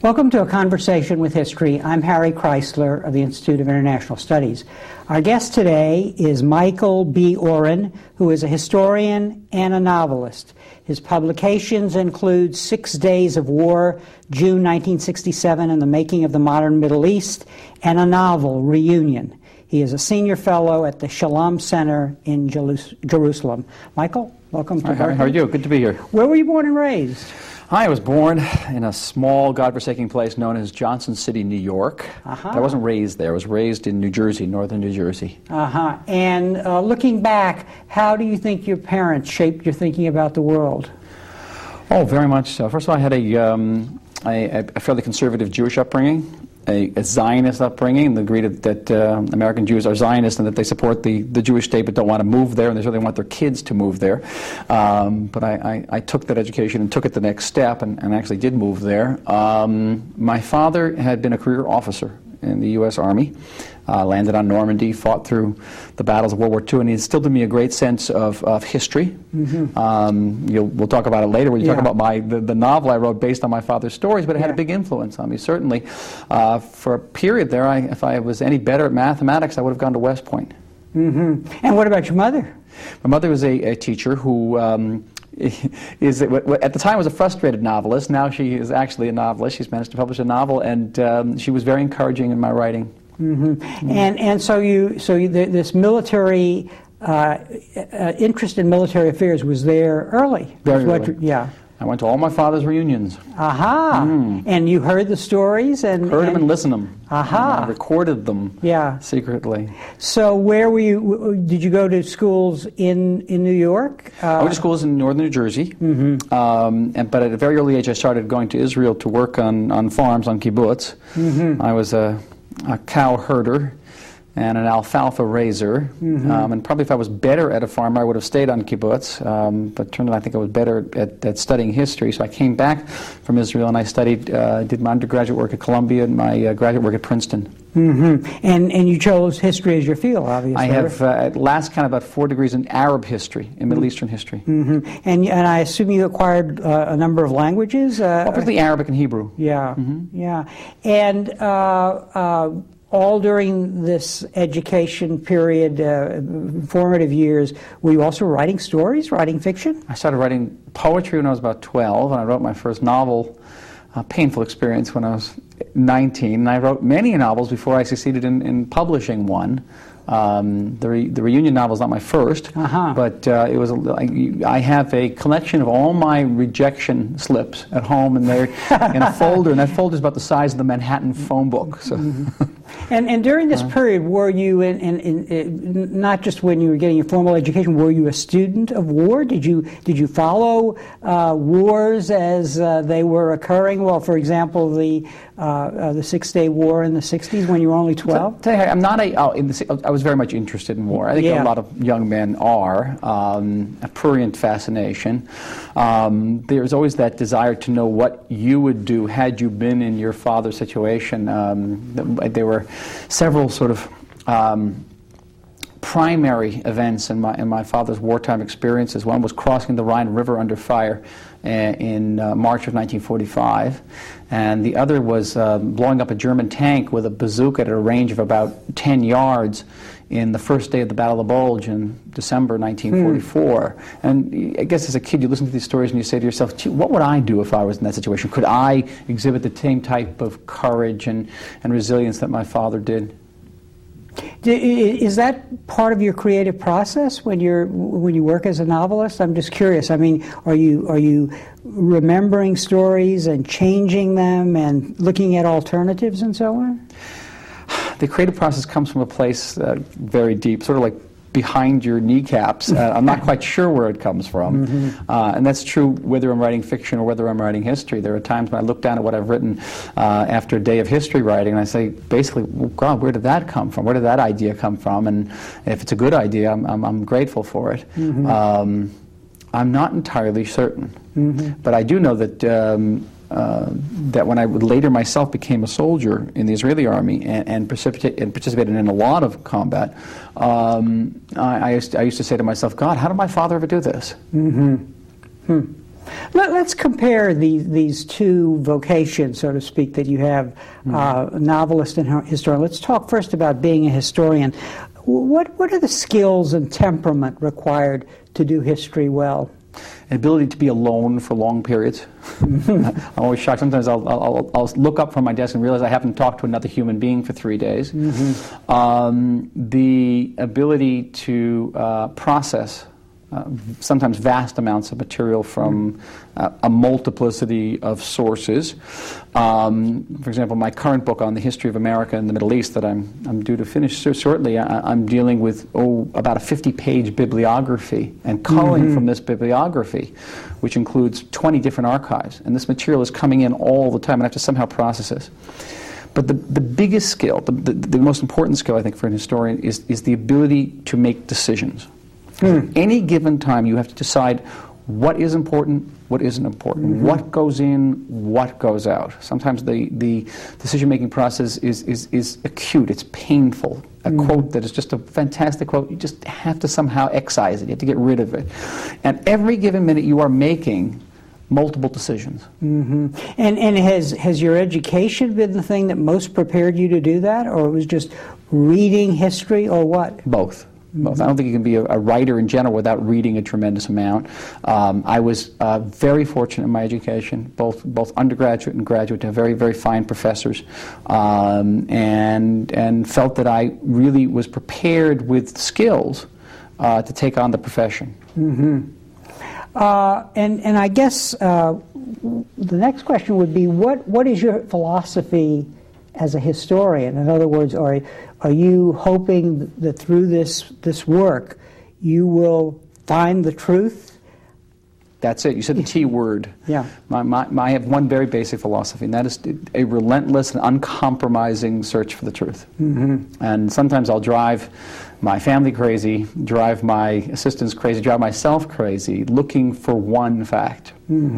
Welcome to A Conversation with History. I'm Harry Chrysler of the Institute of International Studies. Our guest today is Michael B. Oren, who is a historian and a novelist. His publications include 6 Days of War, June 1967, and the Making of the Modern Middle East, and a novel, Reunion. He is a senior fellow at the Shalom Center in Jerusalem. Michael, welcome to Berkeley. How are you? Good to be here. Where were you born and raised? I was born in a small, godforsaken place known as Johnson City, New York. I wasn't raised there. I was raised in New Jersey, northern New Jersey. And looking back, how do you think your parents shaped your thinking about the world? Oh, very much so. First of all, I had a fairly conservative Jewish upbringing, a Zionist upbringing, and the degree that American Jews are Zionists and that they support the Jewish state but don't want to move there, and they certainly want their kids to move there. But I took that education and took it the next step and actually did move there. My father had been a career officer in the U.S. Army, landed on Normandy, fought through the battles of World War II, and he instilled in me a great sense of history. We'll talk about it later when you talk about the novel I wrote based on my father's stories, but it had a big influence on me, certainly. For a period there, if I was any better at mathematics, I would have gone to West Point. And what about your mother? My mother was a teacher who at the time was a frustrated novelist. Now she is actually a novelist. She's managed to publish a novel, and she was very encouraging in my writing. And so this military interest in military affairs was there early. Very early. I went to all my father's reunions. And you heard the stories and heard them and listened to them. I recorded them. Secretly. So where were you? Did you go to schools in New York? I went to schools in northern New Jersey. But at a very early age, I started going to Israel to work on farms, on kibbutz. I was a cow herder and an alfalfa raiser, and probably if I was better at a farm, I would have stayed on kibbutz, but turned out I think I was better at studying history, so I came back from Israel and I studied, did my undergraduate work at Columbia and my graduate work at Princeton. And you chose history as your field, obviously. I have at last count about 4 degrees in Arab history, in Middle Eastern history. And I assume you acquired a number of languages? Obviously Arabic and Hebrew. And all during this education period, formative years, were you also writing stories, writing fiction? I started writing poetry when I was about 12, and I wrote my first novel, a painful experience, when I was 19. And I wrote many novels before I succeeded in publishing one. The Reunion novel is not my first, but it was. I have a collection of all my rejection slips at home, and they're in a folder, and that folder is about the size of the Manhattan phone book. So. And during this period, were you in not just when you were getting your formal education, were you a student of war? Did you follow wars as they were occurring? Well, for example, the 6 Day War in the 60s when you were only 12. I'm not I was very much interested in war. I think a lot of young men are. A prurient fascination. There's always that desire to know what you would do had you been in your father's situation. There were several sort of primary events in my father's wartime experiences. One was crossing the Rhine River under fire in March of 1945, and the other was blowing up a German tank with a bazooka at a range of about 10 yards in the first day of the Battle of the Bulge in December 1944. And I guess as a kid you listen to these stories and you say to yourself, gee, what would I do if I was in that situation? Could I exhibit the same type of courage and resilience that my father did? Is that part of your creative process when you work as a novelist? I'm just curious. I mean, are you remembering stories and changing them and looking at alternatives and so on? The creative process comes from a place very deep, sort of like behind your kneecaps. I'm not quite sure where it comes from. And that's true whether I'm writing fiction or whether I'm writing history. There are times when I look down at what I've written after a day of history writing and I say, basically, well, God, where did that come from? Where did that idea come from? And if it's a good idea, I'm grateful for it. I'm not entirely certain. But I do know that that when I later myself became a soldier in the Israeli army and participated in a lot of combat, I used to say to myself, God, how did my father ever do this? Let's compare these two vocations, so to speak, that you have, novelist and historian. Let's talk first about being a historian. What are the skills and temperament required to do history well? An ability to be alone for long periods. I'm always shocked. Sometimes I'll look up from my desk and realize I haven't talked to another human being for 3 days. The ability to process sometimes vast amounts of material from a multiplicity of sources. For example, my current book on the history of America and the Middle East that I'm due to finish shortly, I'm dealing with about a 50-page bibliography and culling from this bibliography, which includes 20 different archives. And this material is coming in all the time, and I have to somehow process this. But the biggest skill, the most important skill, I think, for an historian is the ability to make decisions. Any given time, you have to decide what is important, what isn't important, what goes in, what goes out. Sometimes the decision-making process is acute, it's painful. A quote that is just a fantastic quote, you just have to somehow excise it, you have to get rid of it. And every given minute you are making multiple decisions. And has your education been the thing that most prepared you to do that, or it was just reading history, or what? Both. I don't think you can be a writer in general without reading a tremendous amount. I was very fortunate in my education, both undergraduate and graduate, to have very, very fine professors, and felt that I really was prepared with skills to take on the profession. And I guess the next question would be, what is your philosophy as a historian? In other words, are you hoping that through this work you will find the truth? That's it. You said the T word. Yeah. I have one very basic philosophy, and that is a relentless and uncompromising search for the truth. And sometimes I'll drive my family crazy, drive my assistants crazy, drive myself crazy, looking for one fact.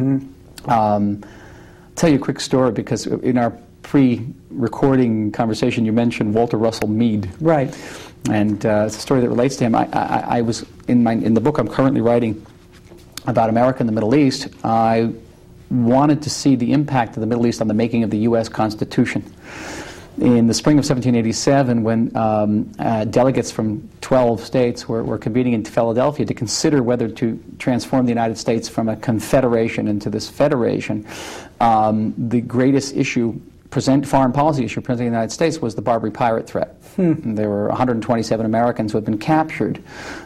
Tell you a quick story, because in our pre-recording conversation, you mentioned Walter Russell Mead. Right. And it's a story that relates to him. I was in the book I'm currently writing about America and the Middle East. I wanted to see the impact of the Middle East on the making of the U.S. Constitution. In the spring of 1787, when delegates from 12 states were convening in Philadelphia to consider whether to transform the United States from a confederation into this federation, the greatest issue, foreign policy issue presenting the United States, was the Barbary pirate threat. There were 127 Americans who had been captured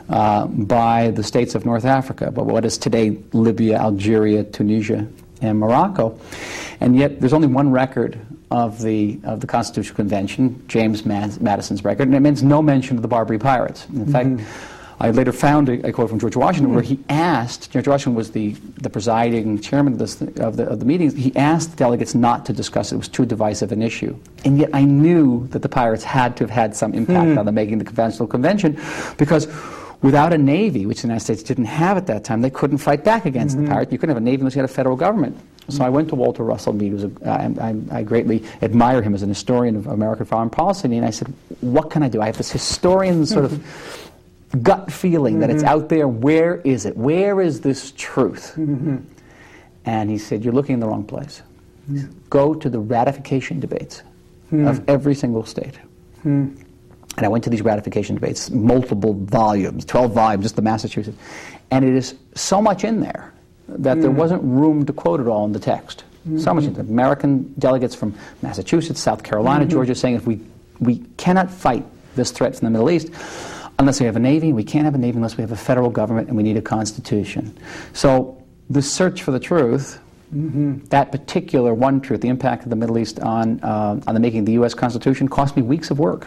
by the states of North Africa, but what is today Libya, Algeria, Tunisia, and Morocco. And yet there's only one record of the Constitutional Convention, James Madison's record, and it means no mention of the Barbary pirates. In fact, I later found a quote from George Washington where he asked, George Washington was the presiding chairman of the meetings, he asked the delegates not to discuss it. It was too divisive an issue. And yet I knew that the pirates had to have had some impact on the making of the Constitutional Convention, because without a navy, which the United States didn't have at that time, they couldn't fight back against the pirates. You couldn't have a navy unless you had a federal government. So I went to Walter Russell Mead, I greatly admire him as an historian of American foreign policy, and I said, what can I do? I have this historian sort of gut feeling that it's out there. Where is it? Where is this truth? And he said, you're looking in the wrong place. Go to the ratification debates of every single state. And I went to these ratification debates, multiple volumes, 12 volumes, just the Massachusetts. And it is so much in there that there wasn't room to quote it all in the text. So much in there. American delegates from Massachusetts, South Carolina, Georgia, saying if we cannot fight this threat from the Middle East unless we have a navy, we can't have a navy unless we have a federal government, and we need a constitution. So the search for the truth, that particular one truth, the impact of the Middle East on the making of the U.S. Constitution, cost me weeks of work.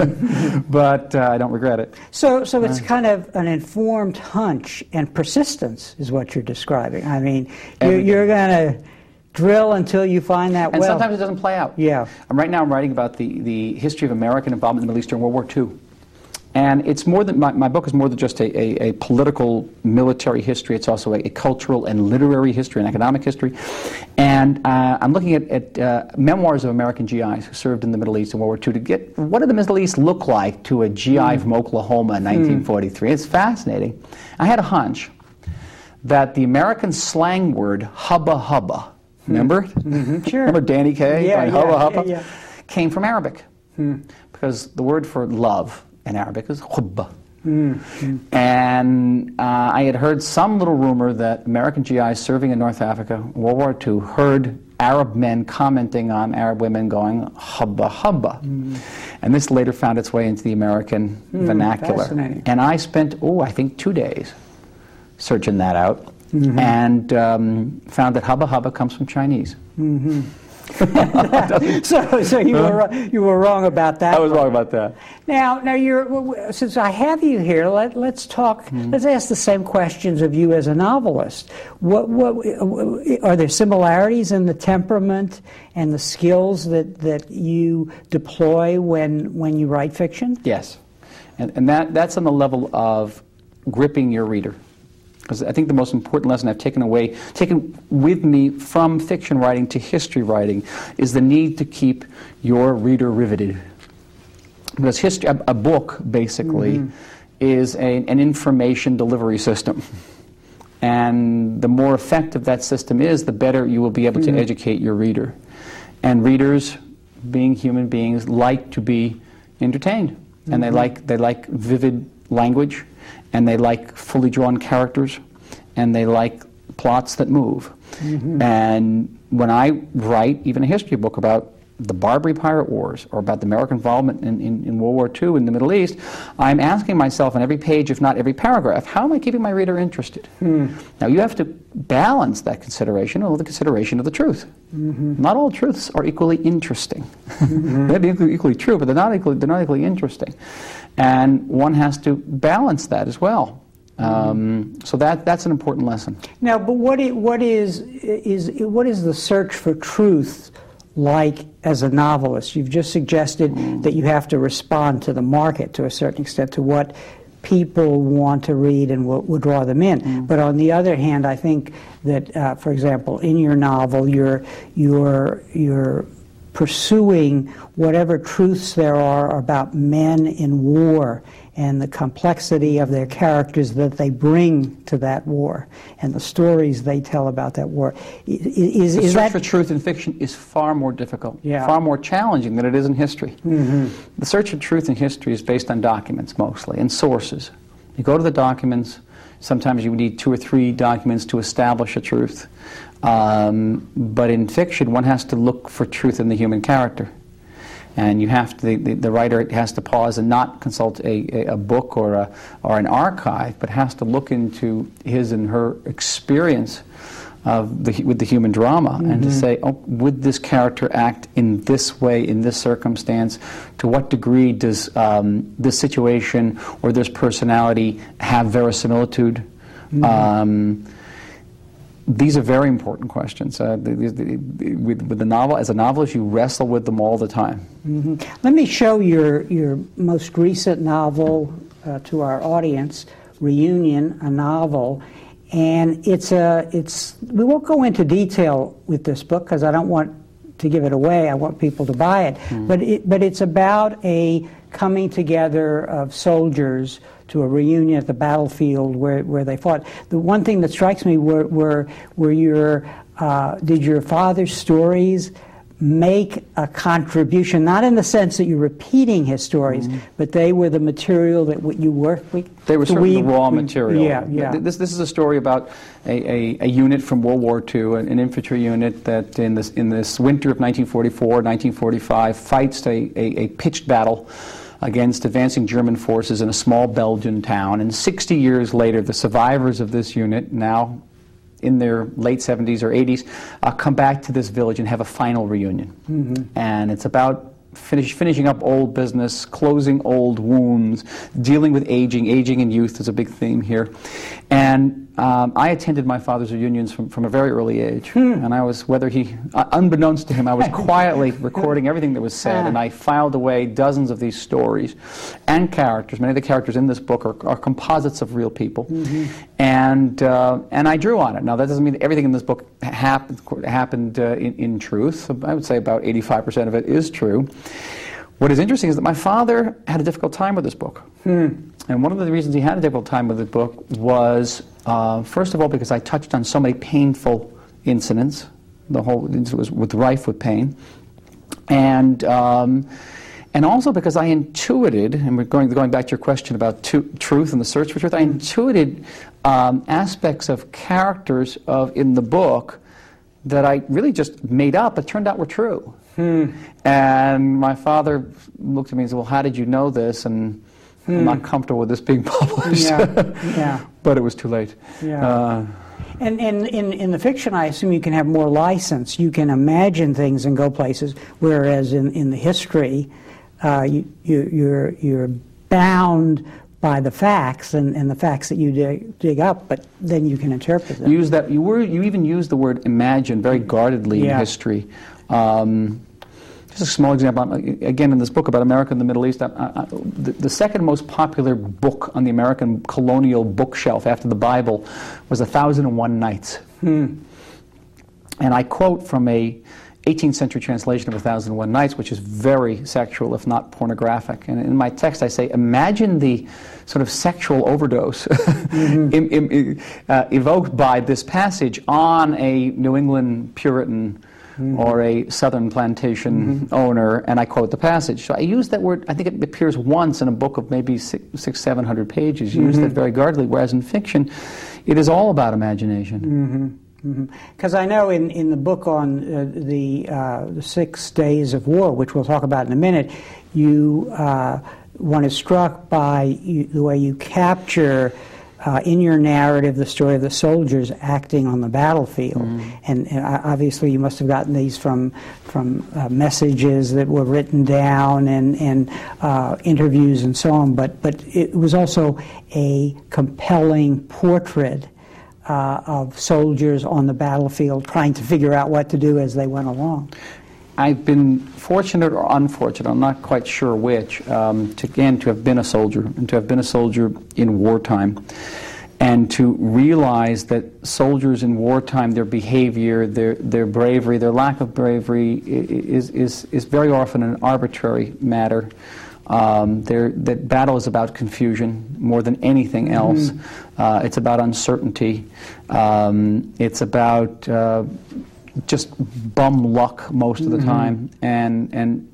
But I don't regret it. So it's kind of an informed hunch and persistence is what you're describing. I mean, you're going to drill until you find that well. And sometimes it doesn't play out. Yeah. Right now I'm writing about the history of American involvement in the Middle East during World War II. And it's more than, my book is more than just a political military history. It's also a cultural and literary history and economic history. And I'm looking at memoirs of American GIs who served in the Middle East in World War II to get, what did the Middle East look like to a GI from Oklahoma in 1943? It's fascinating. I had a hunch that the American slang word hubba hubba, remember? Sure. Remember Danny Kaye? Yeah, Hubba hubba? yeah. Came from Arabic. Because the word for love in Arabic is hubba. And I had heard some little rumor that American GIs serving in North Africa, World War II, heard Arab men commenting on Arab women going, hubba hubba. And this later found its way into the American vernacular. Fascinating. And I spent, I think 2 days searching that out, and found that hubba hubba comes from Chinese. So you were wrong about that. I was wrong about that. Now since I have you here, let's talk. Let's ask the same questions of you as a novelist. What are there similarities in the temperament and the skills that you deploy when you write fiction? Yes, and that's on the level of gripping your reader. Because I think the most important lesson I've taken with me from fiction writing to history writing is the need to keep your reader riveted. Because history, a book basically is an information delivery system. And the more effective that system is, the better you will be able to educate your reader. And readers, being human beings, like to be entertained. And they like vivid language, and they like fully drawn characters, and they like plots that move. And when I write even a history book about the Barbary Pirate Wars or about the American involvement in World War II in the Middle East, I'm asking myself on every page, if not every paragraph, how am I keeping my reader interested? Now you have to balance that consideration with the consideration of the truth. Not all truths are equally interesting. They may be equally true, but they're not equally interesting. And one has to balance that as well. So that's an important lesson. Now, but what is the search for truth like as a novelist? You've just suggested that you have to respond to the market to a certain extent, to what people want to read and will draw them in. But on the other hand, I think that, for example, in your novel, you're pursuing whatever truths there are about men in war and the complexity of their characters that they bring to that war and the stories they tell about that war. The search for truth in fiction is far more difficult, far more challenging than it is in history. The search for truth in history is based on documents mostly, and sources. You go to the documents, sometimes you need 2 or 3 documents to establish a truth. But in fiction, one has to look for truth in the human character. And you have to, the writer has to pause and not consult a book or an archive, but has to look into his and her experience with the human drama, and to say, would this character act in this way, in this circumstance? To what degree does this situation or this personality have verisimilitude? These are very important questions. With the novel, as a novelist, you wrestle with them all the time. Let me show your most recent novel to our audience, Reunion, a novel, and we won't go into detail with this book because I don't want to give it away. I want people to buy it. But it's about a coming together of soldiers to a reunion at the battlefield where they fought. The one thing that strikes me were did your father's stories make a contribution, not in the sense that you're repeating his stories, but they were the material that you worked with? They were certainly the raw material. Yeah. This is a story about a unit from World War II, an infantry unit that in this winter of 1944, 1945, fights a pitched battle against advancing German forces in a small Belgian town. And 60 years later, the survivors of this unit, now in their late 70s or 80s, come back to this village and have a final reunion. And it's about finishing up old business, closing old wounds, dealing with aging. Aging and youth is a big theme here. And I attended my father's reunions from a very early age. And I was, unbeknownst to him, I was quietly recording everything that was said, and I filed away dozens of these stories and characters. Many of the characters in this book are composites of real people. And I drew on it. Now, that doesn't mean that everything in this book happened in truth. I would say about 85% of it is true. What is interesting is that my father had a difficult time with this book. And one of the reasons he had a difficult time with the book was, first of all, because I touched on so many painful incidents. The whole incident was rife with pain. And also because I intuited, and we're going back to your question about truth and the search for truth, I intuited aspects of characters in the book that I really just made up, but turned out were true. And my father looked at me and said, well, how did you know this? And I'm not comfortable with this being published. Yeah. But it was too late. Yeah. And in the fiction, I assume you can have more license. You can imagine things and go places, whereas in the history, you're bound by the facts and the facts that you dig up, but then you can interpret them. You even use the word imagine very guardedly in history. Just a small example, again, in this book about America and the Middle East, the second most popular book on the American colonial bookshelf after the Bible was 1001 Nights. And I quote from a 18th century translation of 1001 Nights, which is very sexual, if not pornographic. And in my text I say, imagine the sort of sexual overdose evoked by this passage on a New England Puritan or a Southern plantation owner, and I quote the passage. So I use that word, I think it appears once in a book of maybe 700 pages. You use that very guardedly, whereas in fiction, it is all about imagination. Because I know in the book on the 6 Days of War, which we'll talk about in a minute, one is struck by the way you capture in your narrative the story of the soldiers acting on the battlefield. And obviously you must have gotten these from messages that were written down and interviews and so on, but it was also a compelling portrait of soldiers on the battlefield trying to figure out what to do as they went along. I've been fortunate or unfortunate, I'm not quite sure which, to have been a soldier, and to have been a soldier in wartime, and to realize that soldiers in wartime, their behavior, their bravery, their lack of bravery is very often an arbitrary matter. That battle is about confusion more than anything else. It's about uncertainty. It's about just bum luck most of the time, and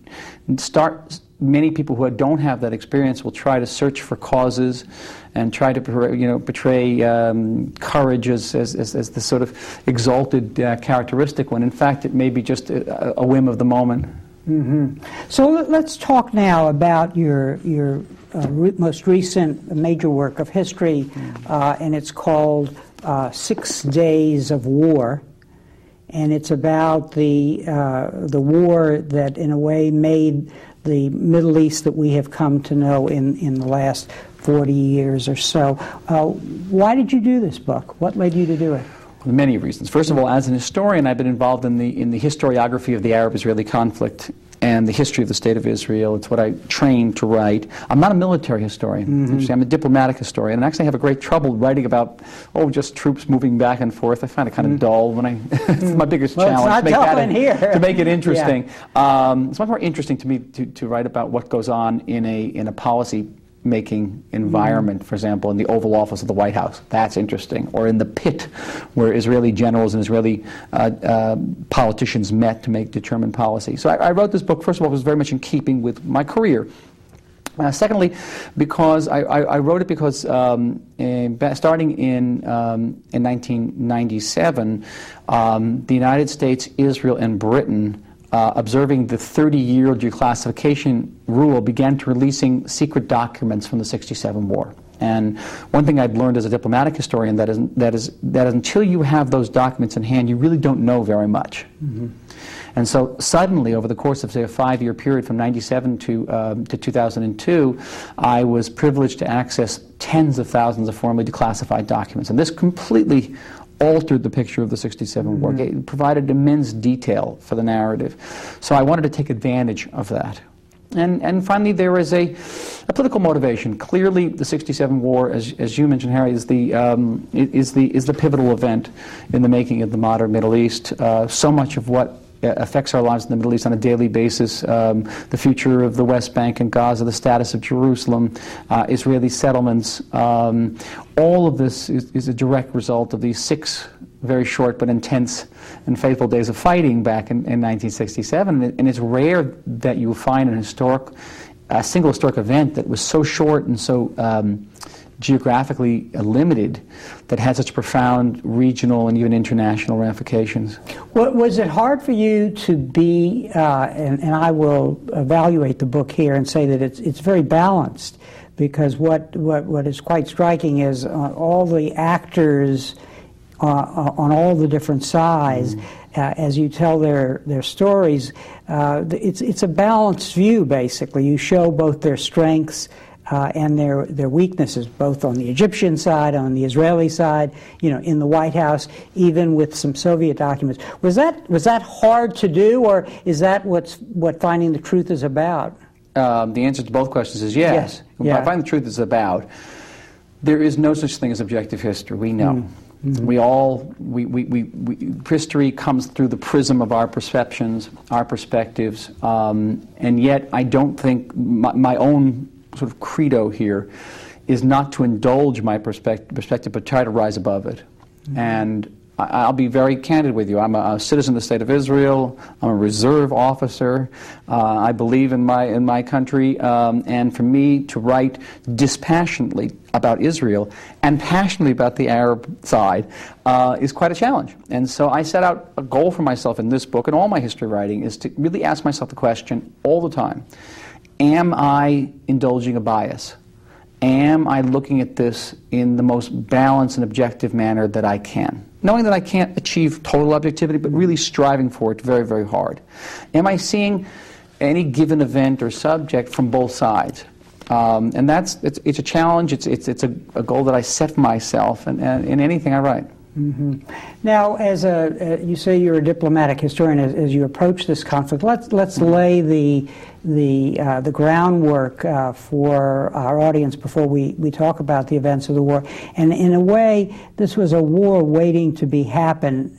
many people who don't have that experience will try to search for causes and try to portray courage as the sort of exalted characteristic, when in fact it may be just a whim of the moment. So let's talk now about your most recent major work of history, and it's called 6 Days of War. And it's about the war that, in a way, made the Middle East that we have come to know in the last 40 years or so. Why did you do this book? What led you to do it? Many reasons. First of all, as an historian, I've been involved in the historiography of the Arab-Israeli conflict and the history of the State of Israel. It's what I trained to write. I'm not a military historian. I'm a diplomatic historian, and actually I have a great trouble writing about, just troops moving back and forth. I find it kind of dull when it's my biggest challenge to make it interesting. It's much more interesting to me to write about what goes on in a policy-making environment, for example, in the Oval Office of the White House. That's interesting. Or in the pit where Israeli generals and Israeli politicians met to make determined policy. So I wrote this book, first of all, it was very much in keeping with my career. Secondly, because I wrote it because starting in 1997, the United States, Israel, and Britain, observing the 30-year declassification rule, began to releasing secret documents from the '67 war. And one thing I've learned as a diplomatic historian that is until you have those documents in hand, you really don't know very much. And so suddenly, over the course of, say, a 5-year period from '97 to 2002, I was privileged to access tens of thousands of formerly declassified documents. And this completely altered the picture of the '67 war. It provided immense detail for the narrative. So I wanted to take advantage of that. And finally, there is a political motivation. Clearly, the '67 war, as you mentioned, Harry, is the pivotal event in the making of the modern Middle East. So much of what affects our lives in the Middle East on a daily basis, the future of the West Bank and Gaza, the status of Jerusalem, Israeli settlements. All of this is a direct result of these 6 very short but intense and faithful days of fighting back in 1967. And it's rare that you find a single historic event that was so short and so geographically limited that had such profound regional and even international ramifications. Was it hard for you to be, and I will evaluate the book here and say that it's very balanced, because what is quite striking is all the actors on all the different sides, as you tell their stories, it's a balanced view, basically. You show both their strengths and their weaknesses, both on the Egyptian side, on the Israeli side, in the White House, even with some Soviet documents. Was that hard to do, or is that what Finding the Truth is about? The answer to both questions is yes. What Finding the Truth is about, there is no such thing as objective history. We know. Mm-hmm. History comes through the prism of our perceptions, our perspectives, and yet I don't think my own sort of credo here is not to indulge my perspective, but try to rise above it. Mm-hmm. And I'll be very candid with you. I'm a citizen of the State of Israel. I'm a reserve officer. I believe in my country, and for me to write dispassionately about Israel and passionately about the Arab side is quite a challenge. And so I set out a goal for myself in this book and all my history writing is to really ask myself the question all the time: am I indulging a bias? Am I looking at this in the most balanced and objective manner that I can? Knowing that I can't achieve total objectivity, but really striving for it very, very hard. Am I seeing any given event or subject from both sides? And it's a challenge. It's a goal that I set for myself in anything I write. Mm-hmm. Now, as you say, you're a diplomatic historian. As you approach this conflict, let's lay the groundwork for our audience before we talk about the events of the war. And in a way, this was a war waiting to happen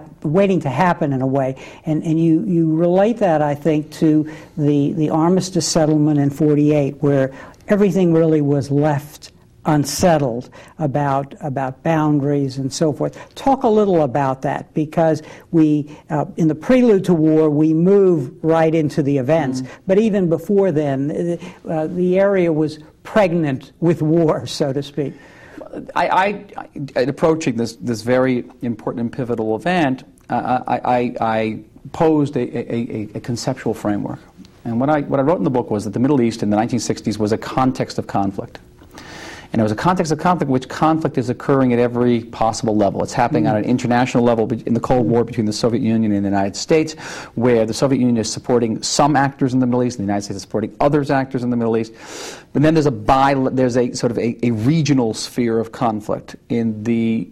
in a way. And you relate that, I think, to the armistice settlement in '48, where everything really was left unsettled about boundaries and so forth. Talk a little about that, because we, in the prelude to war, we move right into the events. Mm-hmm. But even before then, the area was pregnant with war, so to speak. I approaching this very important and pivotal event, I posed a conceptual framework. And what I wrote in the book was that the Middle East in the 1960s was a context of conflict. And it was a context of conflict in which conflict is occurring at every possible level. It's happening on an international level in the Cold War between the Soviet Union and the United States, where the Soviet Union is supporting some actors in the Middle East, and the United States is supporting others actors in the Middle East. But then there's a sort of a regional sphere of conflict in the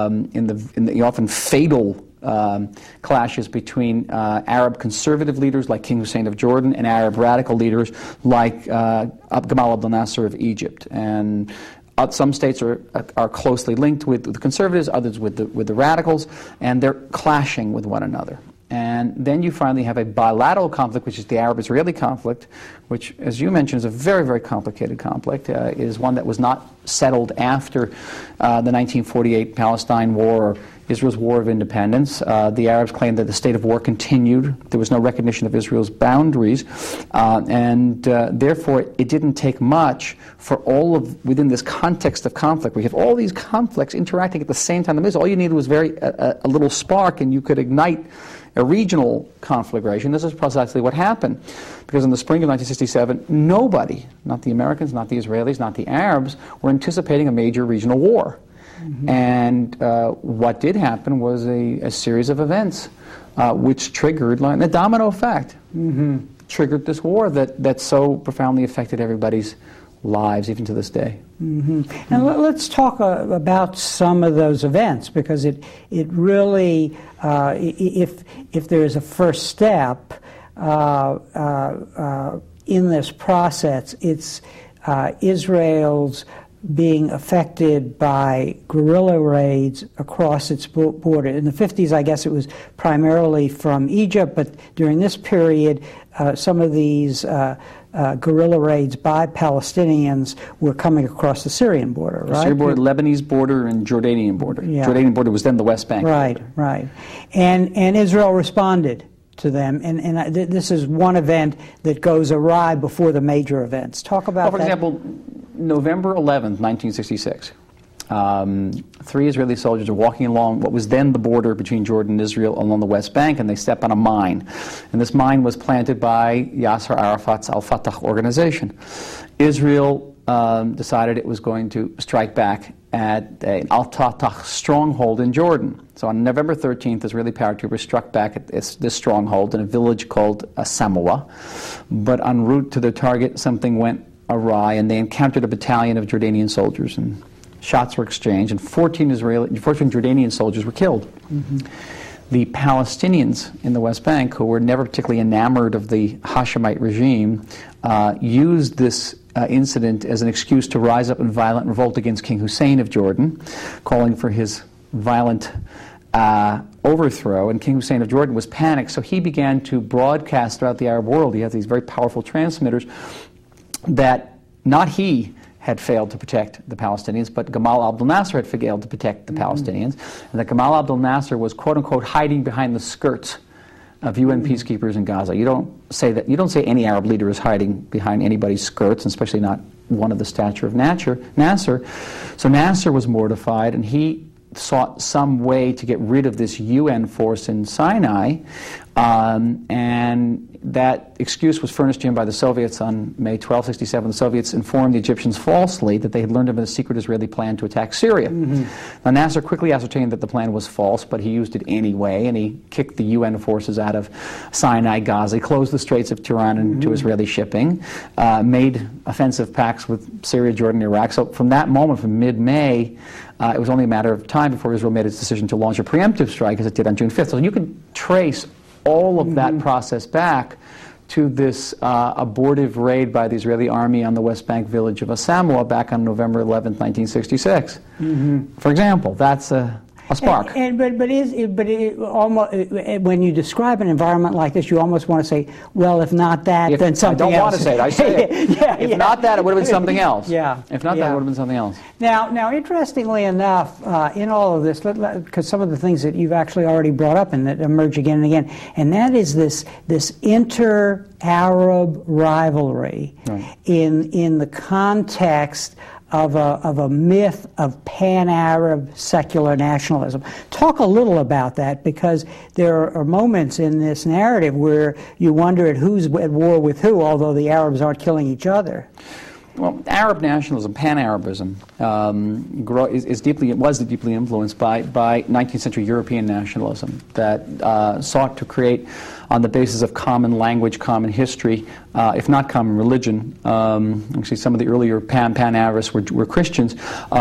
often fatal clashes between Arab conservative leaders like King Hussein of Jordan and Arab radical leaders like Gamal Abdel Nasser of Egypt. And some states are closely linked with the conservatives, others with the radicals, and they're clashing with one another. And then you finally have a bilateral conflict, which is the Arab-Israeli conflict, which, as you mentioned, is a very, very complicated conflict. It is one that was not settled after the 1948 Palestine War or Israel's War of Independence. The Arabs claimed that the state of war continued. There was no recognition of Israel's boundaries. And therefore, it didn't take much for within this context of conflict. We have all these conflicts interacting at the same time. All you needed was a little spark, and you could ignite a regional conflagration. This is precisely what happened, because in the spring of 1967, nobody, not the Americans, not the Israelis, not the Arabs, were anticipating a major regional war. Mm-hmm. And what did happen was a series of events which triggered, like a domino effect, triggered this war that so profoundly affected everybody's lives, even to this day. Mm-hmm. And let's talk about some of those events, because it really, if there is a first step in this process, it's Israel's being affected by guerrilla raids across its border. In the 50s, I guess it was primarily from Egypt, but during this period, some of these guerrilla raids by Palestinians were coming across the Syrian border, right? The Syrian border, Lebanese border, and Jordanian border. Yeah. Jordanian border was then the West Bank. Right, border. right. And Israel responded to them, and this is one event that goes awry before the major events. Talk about for that. example, November 11th, 1966, 3 Israeli soldiers are walking along what was then the border between Jordan and Israel along the West Bank, and they step on a mine. And this mine was planted by Yasser Arafat's Al-Fatah organization. Israel decided it was going to strike back at an Al-Fatah stronghold in Jordan. So on November 13th, Israeli paratroopers struck back at this stronghold in a village called Samoa. But en route to their target, something went awry, and they encountered a battalion of Jordanian soldiers, and shots were exchanged, and 14 Jordanian soldiers were killed. Mm-hmm. The Palestinians in the West Bank, who were never particularly enamored of the Hashemite regime, used this incident as an excuse to rise up in violent revolt against King Hussein of Jordan, calling for his violent overthrow. And King Hussein of Jordan was panicked, so he began to broadcast throughout the Arab world. He has these very powerful transmitters that not he had failed to protect the Palestinians, but Gamal Abdel Nasser had failed to protect the Palestinians, and that Gamal Abdel Nasser was, quote-unquote, hiding behind the skirts of UN peacekeepers in Gaza. You don't say any Arab leader is hiding behind anybody's skirts, and especially not one of the stature of Nasser. So Nasser was mortified, and he sought some way to get rid of this UN force in Sinai, and that excuse was furnished to him by the Soviets on May 12, 1967. The Soviets informed the Egyptians falsely that they had learned of a secret Israeli plan to attack Syria. Mm-hmm. Now, Nasser quickly ascertained that the plan was false, but he used it anyway, and he kicked the UN forces out of Sinai, Gaza, he closed the Straits of Tiran into Israeli shipping, made offensive pacts with Syria, Jordan, and Iraq. So from that moment, from mid-May, it was only a matter of time before Israel made its decision to launch a preemptive strike, as it did on June 5th. So you can trace all of that process back to this abortive raid by the Israeli army on the West Bank village of Samoa back on November 11, 1966. For example, that's a spark. When you describe an environment like this, you almost want to say, well, if not that, then something else. I don't want to say it. I say it. If not that, it would have been something else. If not that, it would have been something else. Now, interestingly enough, in all of this, because some of the things that you've actually already brought up and that emerge again and again, and that is this inter-Arab rivalry in the context of a myth of pan-Arab secular nationalism. Talk a little about that, because there are moments in this narrative where you wonder at who's at war with who, although the Arabs aren't killing each other. Well, Arab nationalism, pan-Arabism, was deeply influenced by 19th century European nationalism that sought to create, on the basis of common language, common history, if not common religion. Actually, some of the earlier pan-Arabists were Christians.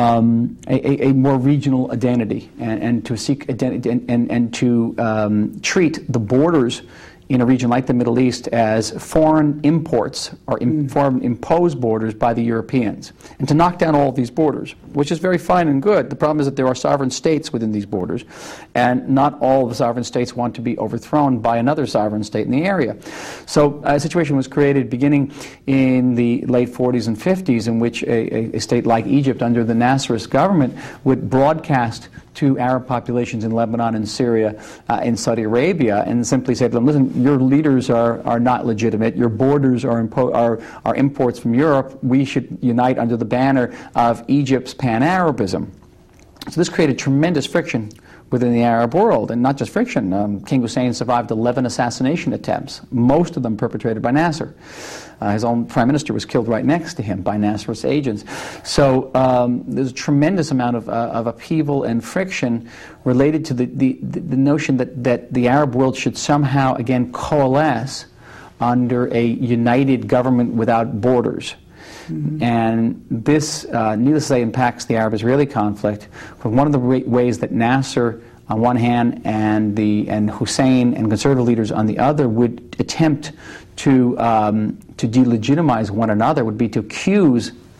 A more regional identity, and to seek identity, and to treat the borders in a region like the Middle East as foreign imports or foreign imposed borders by the Europeans, and to knock down all of these borders, which is very fine and good. The problem is that there are sovereign states within these borders, and not all of the sovereign states want to be overthrown by another sovereign state in the area. So a situation was created beginning in the late 40s and 50s in which a state like Egypt, under the Nasserist government, would broadcast to Arab populations in Lebanon and Syria, in Saudi Arabia, and simply say to them, listen, your leaders are not legitimate, your borders are imports from Europe, we should unite under the banner of Egypt's pan-Arabism. So this created tremendous friction within the Arab world, and not just friction. King Hussein survived 11 assassination attempts, most of them perpetrated by Nasser. His own prime minister was killed right next to him by Nasserist agents. So there's a tremendous amount of upheaval and friction related to the notion that the Arab world should somehow, again, coalesce under a united government without borders. And this, needless to say, impacts the Arab-Israeli conflict. But one of the ways that Nasser, on one hand, and Hussein and conservative leaders on the other would attempt to delegitimize one another would be to accuse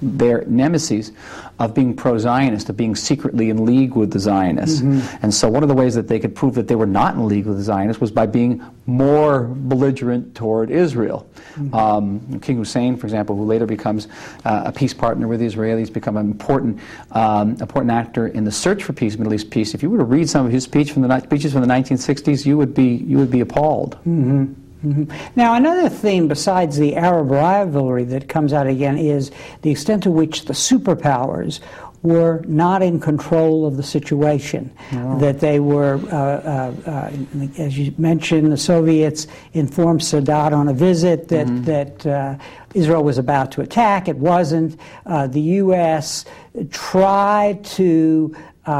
their nemesis of being pro-Zionist, of being secretly in league with the Zionists. And so one of the ways that they could prove that they were not in league with the Zionists was by being more belligerent toward Israel. King Hussein, for example, who later becomes a peace partner with the Israelis, become an important actor in the search for peace, Middle East peace. If you were to read some of his speeches from the 1960s, you would be appalled. Now, another theme besides the Arab rivalry that comes out again is the extent to which the superpowers were not in control of the situation. That they were, as you mentioned, the Soviets informed Sadat on a visit that Israel was about to attack. It wasn't. The U.S. tried to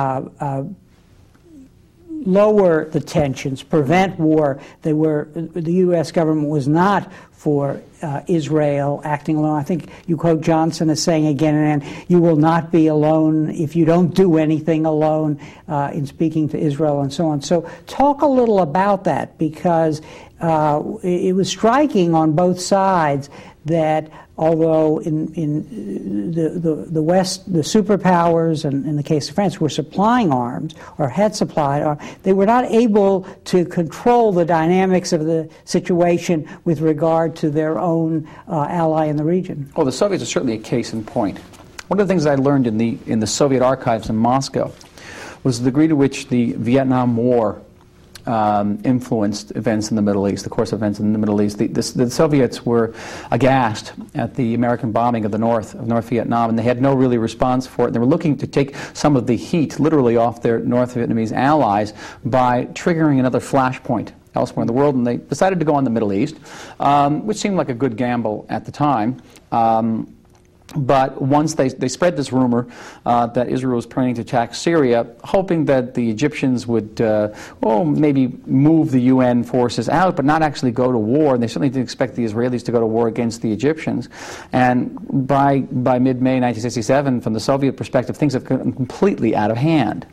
lower the tensions, prevent war. The U.S. government was not for Israel acting alone. I think you quote Johnson as saying again and again, you will not be alone if you don't do anything alone in speaking to Israel and so on. So talk a little about that, because it was striking on both sides that although in the West, the superpowers, and in the case of France, were supplying arms or had supplied arms, they were not able to control the dynamics of the situation with regard to their own ally in the region. Well, the Soviets are certainly a case in point. One of the things I learned in the Soviet archives in Moscow was the degree to which the Vietnam War influenced events in the Middle East, the course of events in the Middle East. The Soviets were aghast at the American bombing of North Vietnam, and they had no really response for it. They were looking to take some of the heat, literally, off their North Vietnamese allies by triggering another flashpoint elsewhere in the world, and they decided to go on the Middle East, which seemed like a good gamble at the time. But once they spread this rumor that Israel was planning to attack Syria, hoping that the Egyptians would, maybe move the UN forces out, but not actually go to war. And they certainly didn't expect the Israelis to go to war against the Egyptians. And by mid-May 1967, from the Soviet perspective, things have gotten completely out of hand.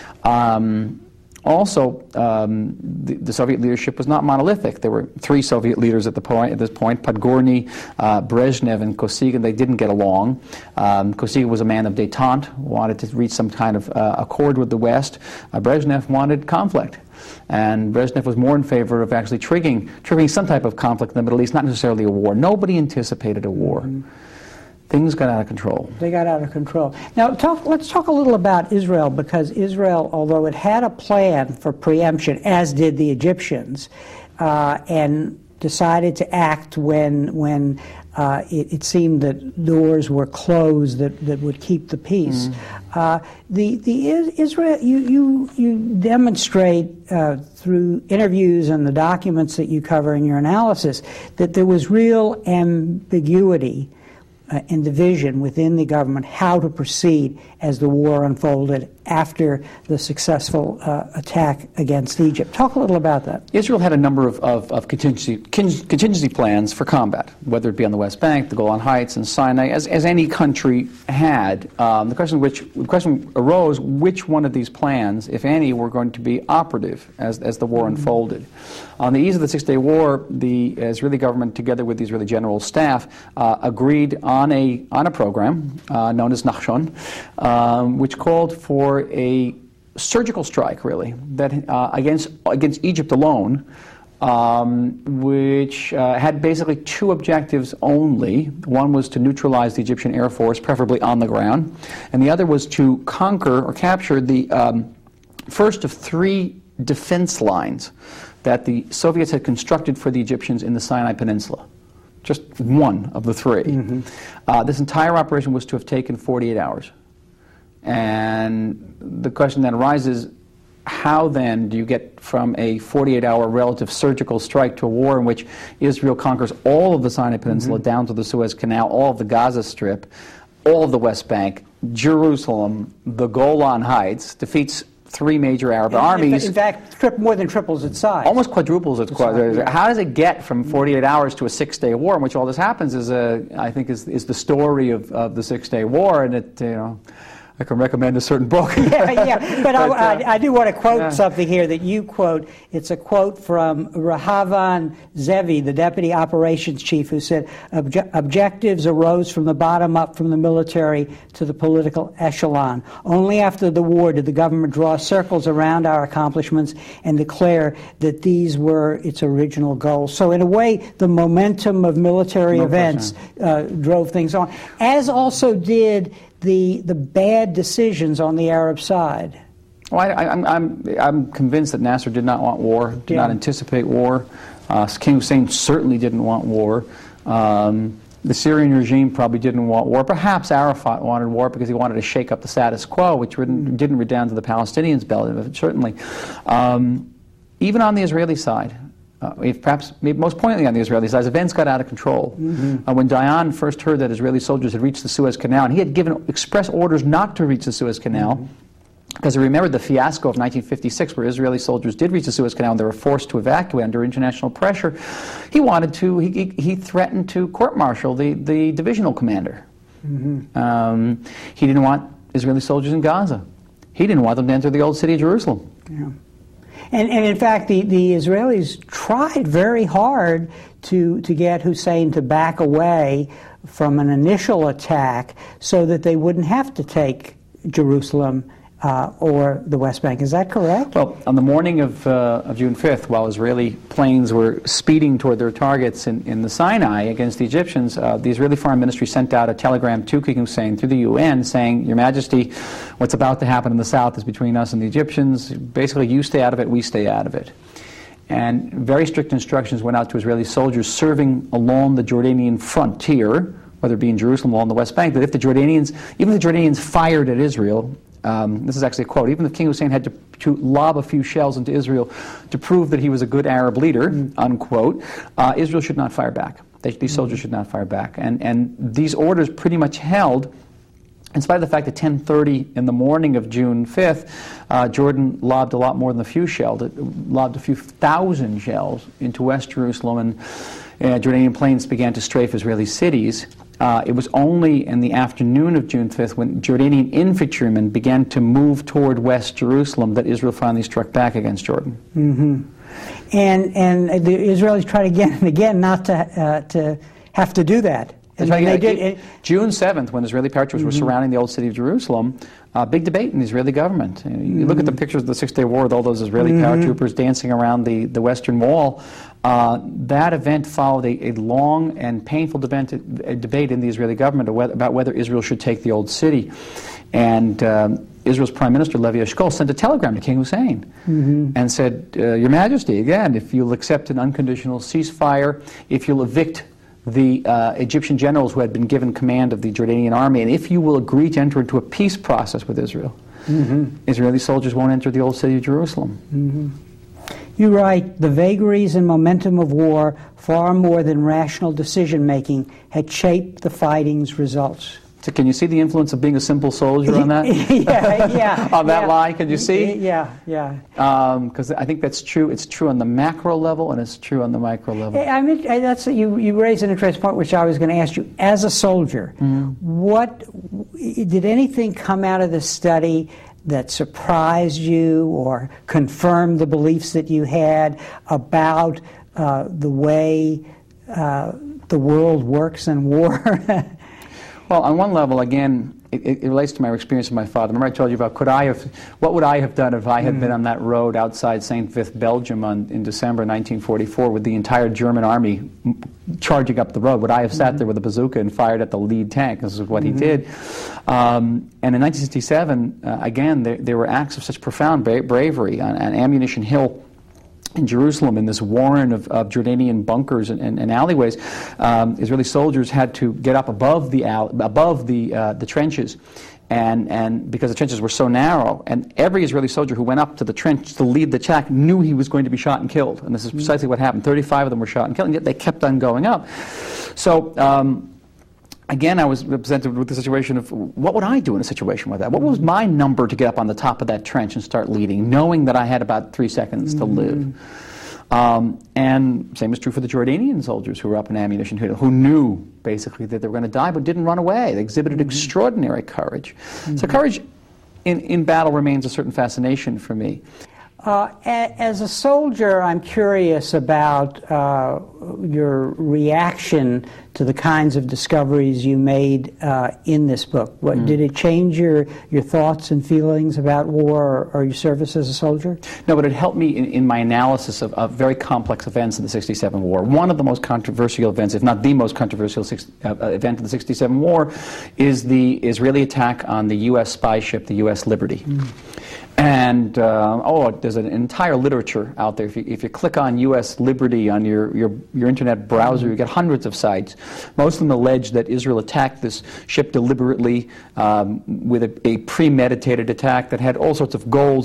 Also, the Soviet leadership was not monolithic. There were three Soviet leaders at this point, Podgorny, Brezhnev, and Kosygin. They didn't get along. Kosygin was a man of détente, wanted to reach some kind of accord with the West. Brezhnev wanted conflict. And Brezhnev was more in favor of actually triggering some type of conflict in the Middle East, not necessarily a war. Nobody anticipated a war. Things got out of control. They got out of control. Now, let's talk a little about Israel, because Israel, although it had a plan for preemption, as did the Egyptians, and decided to act when it seemed that doors were closed that would keep the peace. Israel, you demonstrate through interviews and the documents that you cover in your analysis that there was real ambiguity and division within the government how to proceed as the war unfolded after the successful attack against Egypt. Talk a little about that. Israel had a number of contingency plans for combat, whether it be on the West Bank, the Golan Heights, and Sinai, as any country had. The question arose, which one of these plans, if any, were going to be operative as the war unfolded. On the eve of the Six-Day War, the Israeli government, together with the Israeli General Staff, agreed on a program known as Nachshon, which called for a surgical strike, really, that against Egypt alone, which had basically two objectives only. One was to neutralize the Egyptian Air Force, preferably on the ground, and the other was to conquer or capture the first of three defense lines that the Soviets had constructed for the Egyptians in the Sinai Peninsula. Just one of the three. This entire operation was to have taken 48 hours. And the question then arises, how then do you get from a 48-hour relative surgical strike to a war in which Israel conquers all of the Sinai Peninsula down to the Suez Canal, all of the Gaza Strip, all of the West Bank, Jerusalem, the Golan Heights, defeats three major Arab armies. In fact, more than triples its size. Almost quadruples its size. Yeah. How does it get from 48 hours to a six-day war in which all this happens? I think is the story of the Six-Day War, and it I can recommend a certain book. yeah. But I do want to quote something here that you quote. It's a quote from Rahavan Zevi, the deputy operations chief, who said, objectives arose from the bottom up, from the military to the political echelon. Only after the war did the government draw circles around our accomplishments and declare that these were its original goals. So in a way, the momentum of military events drove things on, as also did the bad decisions on the Arab side. Well, I'm convinced that Nasser did not want war, did not anticipate war. King Hussein certainly didn't want war. The Syrian regime probably didn't want war. Perhaps Arafat wanted war because he wanted to shake up the status quo, which didn't redound to the Palestinians' belly, certainly. Even on the Israeli side, perhaps maybe most poignantly on the Israeli side, events got out of control. When Dayan first heard that Israeli soldiers had reached the Suez Canal, and he had given express orders not to reach the Suez Canal, because he remembered the fiasco of 1956 where Israeli soldiers did reach the Suez Canal and they were forced to evacuate under international pressure, he threatened to court-martial the divisional commander. He didn't want Israeli soldiers in Gaza. He didn't want them to enter the old city of Jerusalem. Yeah. And in fact, the Israelis tried very hard to get Hussein to back away from an initial attack so that they wouldn't have to take Jerusalem or the West Bank. Is that correct? Well, on the morning of June 5th, while Israeli planes were speeding toward their targets in the Sinai against the Egyptians, the Israeli Foreign Ministry sent out a telegram to King Hussein through the UN saying, Your Majesty, what's about to happen in the south is between us and the Egyptians. Basically, you stay out of it, we stay out of it. And very strict instructions went out to Israeli soldiers serving along the Jordanian frontier, whether it be in Jerusalem or along the West Bank, that if the Jordanians fired at Israel, this is actually a quote, even if King Hussein had to lob a few shells into Israel to prove that he was a good Arab leader, unquote, Israel should not fire back. These soldiers should not fire back. And these orders pretty much held, in spite of the fact that 10:30 in the morning of June 5th, Jordan lobbed a lot more than a few shells. It lobbed a few thousand shells into West Jerusalem, and Jordanian planes began to strafe Israeli cities. It was only in the afternoon of June 5th when Jordanian infantrymen began to move toward West Jerusalem that Israel finally struck back against Jordan. And the Israelis tried again and again not to have to do that. And they did. June 7th, when Israeli paratroopers were surrounding the old city of Jerusalem, big debate in the Israeli government. You look at the pictures of the Six-Day War with all those Israeli paratroopers dancing around the Western Wall. That event followed a long and painful debate in the Israeli government about whether Israel should take the old city. And Israel's Prime Minister, Levi Eshkol, sent a telegram to King Hussein and said, Your Majesty, again, if you'll accept an unconditional ceasefire, if you'll evict the Egyptian generals who had been given command of the Jordanian army, and if you will agree to enter into a peace process with Israel, Israeli soldiers won't enter the old city of Jerusalem. You write, the vagaries and momentum of war, far more than rational decision-making, had shaped the fighting's results. So can you see the influence of being a simple soldier on that? On that line, can you see? Because I think that's true. It's true on the macro level, and it's true on the micro level. I mean, you raise an interesting point, which I was going to ask you. As a soldier, what did anything come out of this study that surprised you or confirmed the beliefs that you had about the way the world works in war? Well, on one level, again, it relates to my experience with my father. Remember I told you about what would I have done if I had been on that road outside St. Vith, Belgium in December 1944 with the entire German army charging up the road? Would I have sat there with a bazooka and fired at the lead tank? This is what he did. And in 1967, again, there were acts of such profound bravery on Ammunition Hill in Jerusalem, in this warren of Jordanian bunkers and alleyways. Israeli soldiers had to get up above the trenches, and because the trenches were so narrow, and every Israeli soldier who went up to the trench to lead the attack knew he was going to be shot and killed. And this is precisely what happened. 35 of them were shot and killed, and yet they kept on going up. So again, I was presented with the situation of what would I do in a situation like that? What was my number to get up on the top of that trench and start leading, knowing that I had about 3 seconds to live? And same is true for the Jordanian soldiers who were up in ammunition, who knew basically that they were going to die but didn't run away. They exhibited extraordinary courage. So courage in battle remains a certain fascination for me. As a soldier, I'm curious about your reaction to the kinds of discoveries you made in this book. Did it change your thoughts and feelings about war or your service as a soldier? No, but it helped me in my analysis of very complex events in the '67 war. One of the most controversial events, if not the most controversial event in the '67 war, is the Israeli attack on the U.S. spy ship, the U.S. Liberty. And there's an entire literature out there. If you click on U.S. Liberty on your internet browser, you get hundreds of sites. Most of them allege that Israel attacked this ship deliberately with a premeditated attack that had all sorts of goals.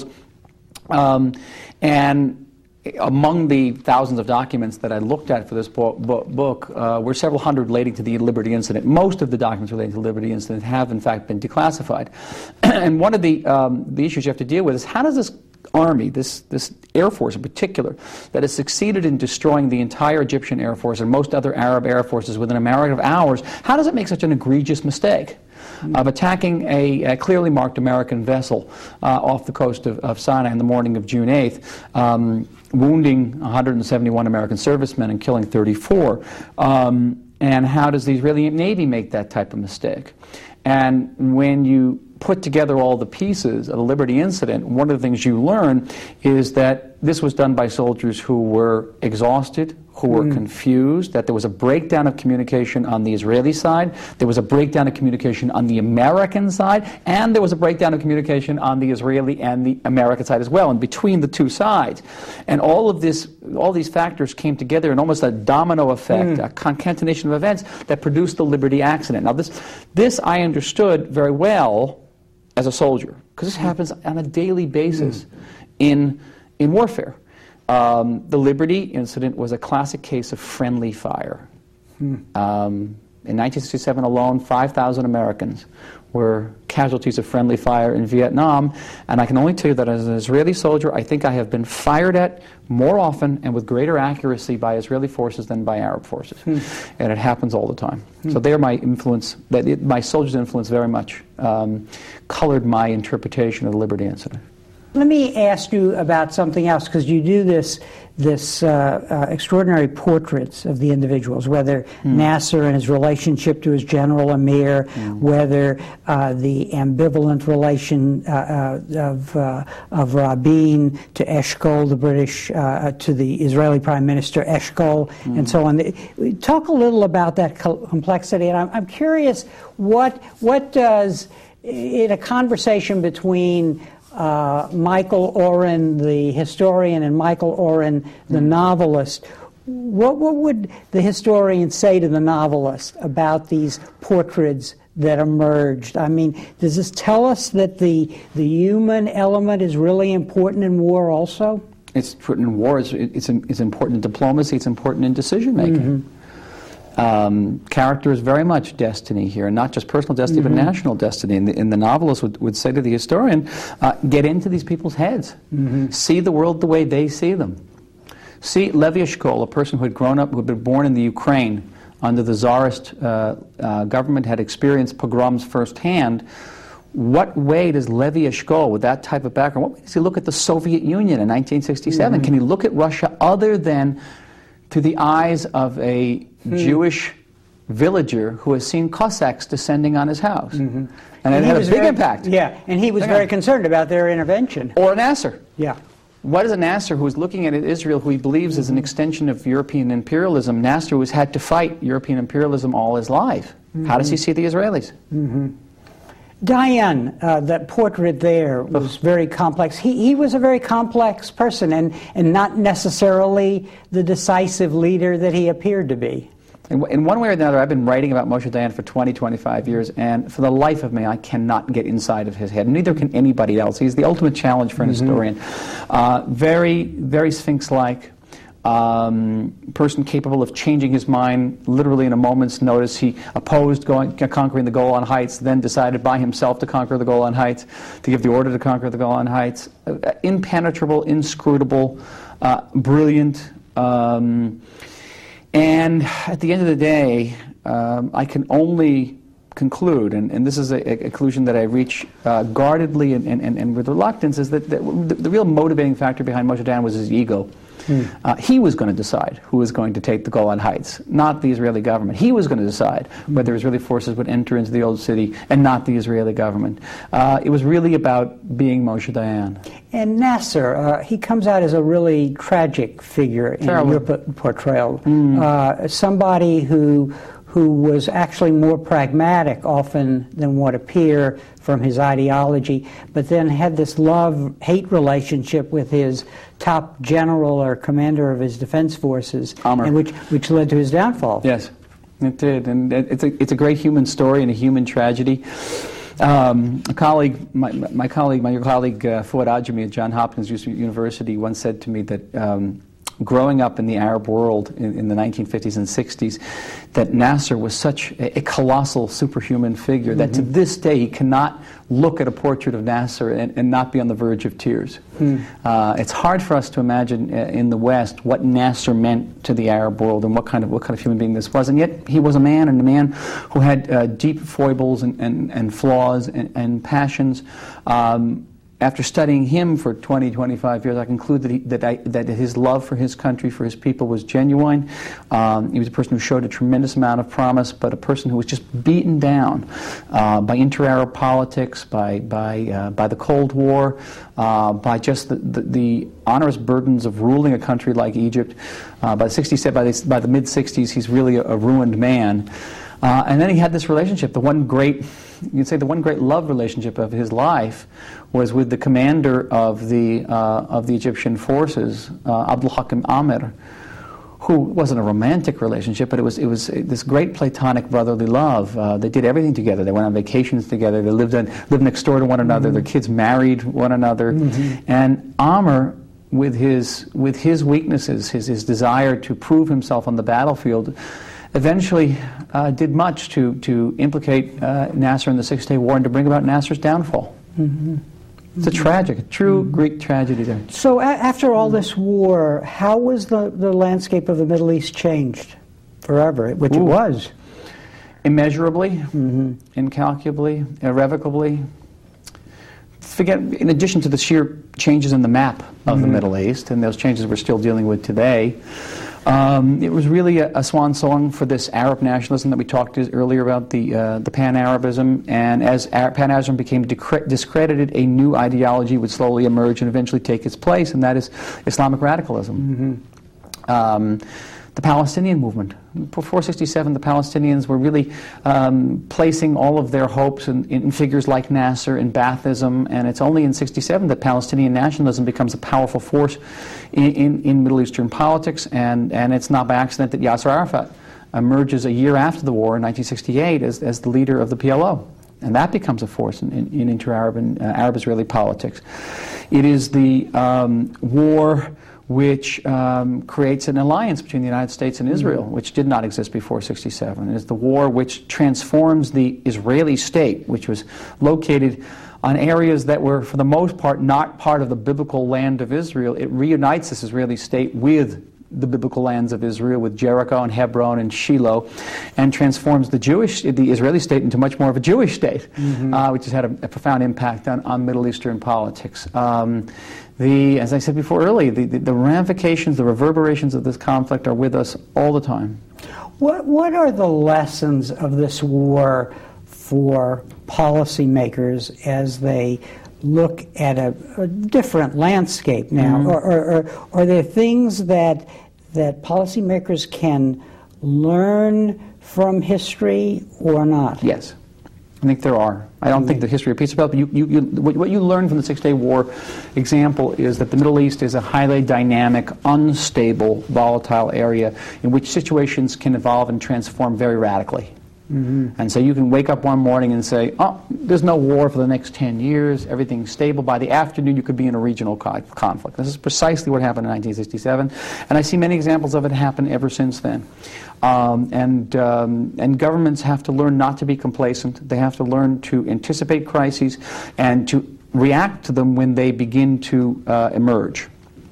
And among the thousands of documents that I looked at for this book were several hundred relating to the Liberty incident. Most of the documents relating to the Liberty incident have, in fact, been declassified. And one of the issues you have to deal with is how does this army, this Air Force in particular, that has succeeded in destroying the entire Egyptian Air Force and most other Arab Air Forces within a matter of hours, how does it make such an egregious mistake of attacking a clearly marked American vessel off the coast of Sinai on the morning of June 8th, wounding 171 American servicemen and killing 34? And how does the Israeli Navy make that type of mistake? And when you put together all the pieces of the Liberty incident, one of the things you learn is that this was done by soldiers who were exhausted, who were confused, that there was a breakdown of communication on the Israeli side, there was a breakdown of communication on the American side, and there was a breakdown of communication on the Israeli and the American side as well, and between the two sides. And all these factors came together in almost a domino effect, a concatenation of events that produced the Liberty accident. Now this I understood very well as a soldier, because this happens on a daily basis in warfare. The Liberty incident was a classic case of friendly fire. In 1967 alone, 5,000 Americans were casualties of friendly fire in Vietnam, and I can only tell you that as an Israeli soldier, I think I have been fired at more often and with greater accuracy by Israeli forces than by Arab forces. And it happens all the time. So there my influence, my soldier's influence very much colored my interpretation of the Liberty incident. Let me ask you about something else, because you do this extraordinary portraits of the individuals, whether Nasser and his relationship to his general Amir, whether the ambivalent relation of Rabin to Eshkol, the British, to the Israeli Prime Minister Eshkol, and so on. Talk a little about that complexity, and I'm curious, what does, in a conversation between Michael Oren, the historian, and Michael Oren, the novelist, what would the historian say to the novelist about these portraits that emerged? I mean, does this tell us that the human element is really important in war also? It's important in war. It's important in diplomacy. It's important in decision-making. Character is very much destiny here, and not just personal destiny, but national destiny. And the novelist would say to the historian, get into these people's heads. See the world the way they see them. See Levi Eshkol, a person who had grown up, who had been born in the Ukraine under the Tsarist government, had experienced pogroms firsthand. What way does Levi Eshkol, with that type of background, what way does he look at the Soviet Union in 1967? Can he look at Russia other than through the eyes of a Jewish villager who has seen Cossacks descending on his house? And it had a big impact. Yeah, and he was very concerned about their intervention. Or a Nasser. Yeah. What is a Nasser who is looking at Israel, who he believes is an extension of European imperialism? Nasser, who has had to fight European imperialism all his life. How does he see the Israelis? Dayan, that portrait there was very complex. He was a very complex person, and not necessarily the decisive leader that he appeared to be. In one way or another, I've been writing about Moshe Dayan for 20, 25 years, and for the life of me, I cannot get inside of his head. Neither can anybody else. He's the ultimate challenge for an historian. Very, very Sphinx-like. Person capable of changing his mind literally in a moment's notice. He opposed conquering the Golan Heights, then decided by himself to conquer the Golan Heights, to give the order to conquer the Golan Heights. Impenetrable, inscrutable, brilliant, And at the end of the day, I can only conclude, and this is a conclusion that I reach guardedly and with reluctance, is that the real motivating factor behind Moshe Dayan was his ego. He was going to decide who was going to take the Golan Heights, not the Israeli government. He was going to decide whether Israeli forces would enter into the old city and not the Israeli government. It was really about being Moshe Dayan. And Nasser, he comes out as a really tragic figure in your portrayal. Somebody who was actually more pragmatic often than what appear from his ideology, but then had this love-hate relationship with his top general or commander of his defense forces, and which led to his downfall. Yes, it did, and it's a great human story and a human tragedy. My colleague Fuad Ajami at Johns Hopkins University once said to me that growing up in the Arab world in the 1950s and 60s, that Nasser was such a colossal superhuman figure that to this day he cannot look at a portrait of Nasser and not be on the verge of tears. It's hard for us to imagine in the West what Nasser meant to the Arab world and what kind of human being this was, and yet he was a man, and a man who had deep foibles and flaws and passions. After studying him for 20, 25 years, I conclude that his love for his country, for his people, was genuine. He was a person who showed a tremendous amount of promise, but a person who was just beaten down by inter-Arab politics, by the Cold War, by just the onerous burdens of ruling a country like Egypt. By the mid-'60s, he's really a ruined man. And then he had this relationship, the one great love relationship of his life was with the commander of the Egyptian forces, Abdul Hakim Amir, who wasn't a romantic relationship, but it was this great platonic brotherly love. They did everything together. They went on vacations together. They lived next door to one another. Their kids married one another. And Amir, with his weaknesses, his desire to prove himself on the battlefield, eventually did much to implicate Nasser in the Six-Day War and to bring about Nasser's downfall. It's a true Greek tragedy there. So after all this war, how was the landscape of the Middle East changed forever, which it was? Immeasurably, incalculably, irrevocably. In addition to the sheer changes in the map of the Middle East, and those changes we're still dealing with today, it was really a swan song for this Arab nationalism that we talked earlier about, the Pan-Arabism. And as Pan-Arabism became discredited, a new ideology would slowly emerge and eventually take its place, and that is Islamic radicalism. The Palestinian movement. Before 1967, the Palestinians were really placing all of their hopes in figures like Nasser and Baathism, and it's only in 1967 that Palestinian nationalism becomes a powerful force in Middle Eastern politics, and it's not by accident that Yasser Arafat emerges a year after the war in 1968 as the leader of the PLO. And that becomes a force in inter-Arab and Arab-Israeli politics. It is the war which creates an alliance between the United States and Israel, which did not exist before 1967. It is the war which transforms the Israeli state, which was located on areas that were, for the most part, not part of the biblical land of Israel. It reunites this Israeli state with the biblical lands of Israel, with Jericho and Hebron and Shiloh, and transforms the Israeli state into much more of a Jewish state, which has had a profound impact on Middle Eastern politics. As I said before earlier, the ramifications, the reverberations of this conflict are with us all the time. What are the lessons of this war for policymakers as they look at a different landscape now? Or are there things that policymakers can learn from history or not? Yes. I think there are. I don't think the history repeats itself, but what you learn from the Six-Day War example is that the Middle East is a highly dynamic, unstable, volatile area in which situations can evolve and transform very radically. And so you can wake up one morning and say, oh, there's no war for the next 10 years, everything's stable. By the afternoon, you could be in a regional conflict. This is precisely what happened in 1967, and I see many examples of it happen ever since then. And governments have to learn not to be complacent. They have to learn to anticipate crises and to react to them when they begin to emerge.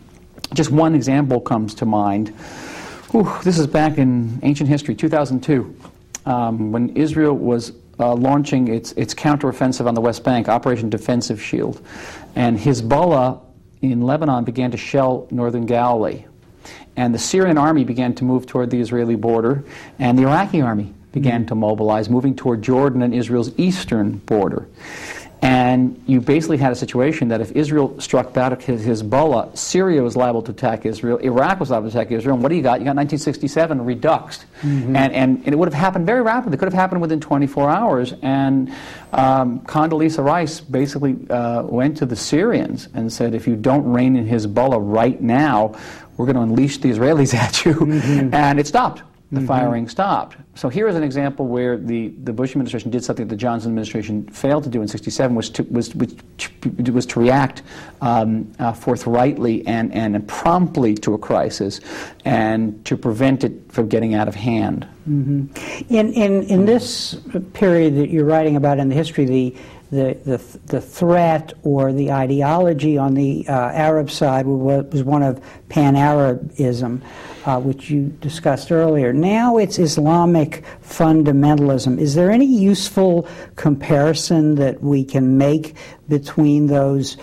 Just one example comes to mind. This is back in ancient history, 2002, when Israel was launching its counteroffensive on the West Bank, Operation Defensive Shield. And Hezbollah in Lebanon began to shell northern Galilee. And the Syrian army began to move toward the Israeli border, and the Iraqi army began to mobilize, moving toward Jordan and Israel's eastern border. And you basically had a situation that if Israel struck out at Hezbollah, Syria was liable to attack Israel, Iraq was liable to attack Israel, and what do you got? You got 1967 Redux. And it would have happened very rapidly. It could have happened within 24 hours. And Condoleezza Rice basically went to the Syrians and said, if you don't rein in Hezbollah right now, we're going to unleash the Israelis at you. And it stopped. The firing stopped. So here is an example where the Bush administration did something that the Johnson administration failed to do in '67, was to react forthrightly and promptly to a crisis, and to prevent it from getting out of hand. In this period that you're writing about in the history, the threat or the ideology on the Arab side was one of Pan-Arabism, which you discussed earlier. Now it's Islamic fundamentalism. Is there any useful comparison that we can make between those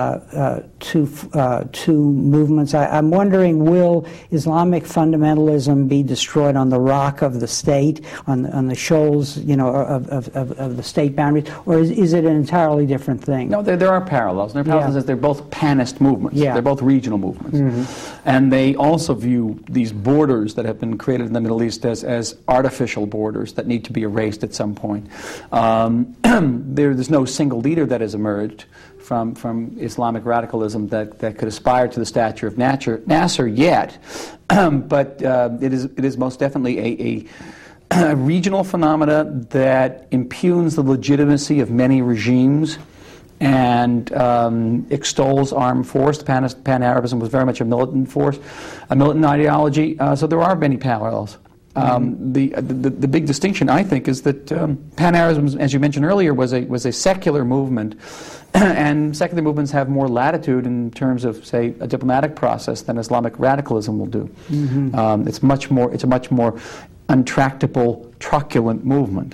two movements? I'm wondering, will Islamic fundamentalism be destroyed on the rock of the state, on the shoals, of the state boundaries, or is it an entirely different thing? No, there are parallels. There are parallels as they're both panist movements. They're both regional movements. And they also view these borders that have been created in the Middle East as artificial borders that need to be erased at some point. There's no single leader that has emerged from Islamic radicalism that could aspire to the stature of Nasser yet, but it is most definitely a regional phenomena that impugns the legitimacy of many regimes and extols armed force. Pan-Arabism was very much a militant force, a militant ideology. So there are many parallels. The big distinction, I think, is that Pan-Arabism, as you mentioned earlier, was a secular movement, and secular movements have more latitude in terms of, say, a diplomatic process than Islamic radicalism will do. It's a much more untractable, truculent movement.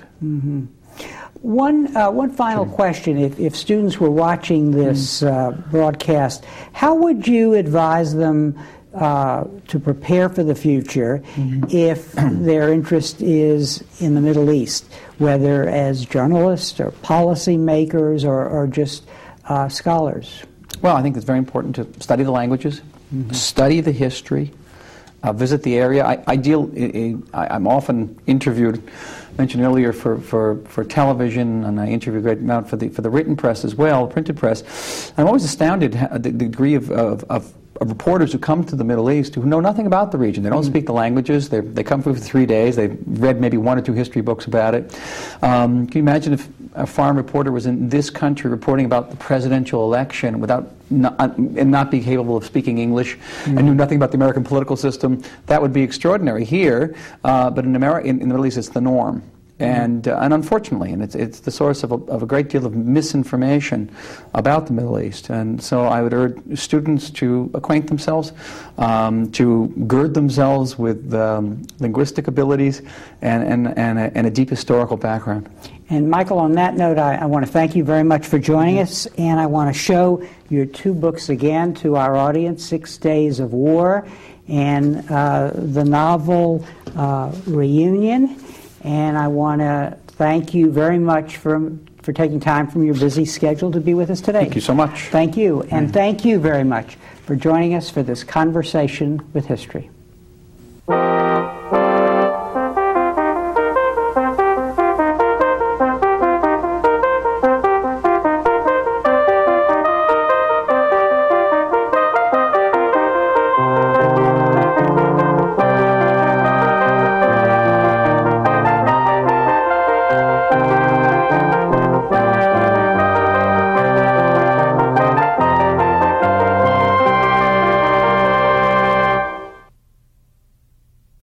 One final question: if students were watching this broadcast, how would you advise them to prepare for the future if their interest is in the Middle East, whether as journalists or policy makers or just scholars? Well, I think it's very important to study the languages, study the history, visit the area. I'm often interviewed, mentioned earlier, for television, and I interview a great amount for the written press as well, printed press. I'm always astounded at the degree of reporters who come to the Middle East who know nothing about the region. They don't speak the languages. They come through for 3 days. They've read maybe 1 or 2 history books about it. Can you imagine if a foreign reporter was in this country reporting about the presidential election and not being capable of speaking English and knew nothing about the American political system? That would be extraordinary here, but in the Middle East it's the norm. And unfortunately, and it's the source of a great deal of misinformation about the Middle East. And so I would urge students to acquaint themselves, to gird themselves with linguistic abilities and a deep historical background. And Michael, on that note, I want to thank you very much for joining us, and I want to show your 2 books again to our audience: 6 Days of War and the novel Reunion. And I want to thank you very much for taking time from your busy schedule to be with us today. Thank you so much. Thank you. And thank you very much for joining us for this conversation with history.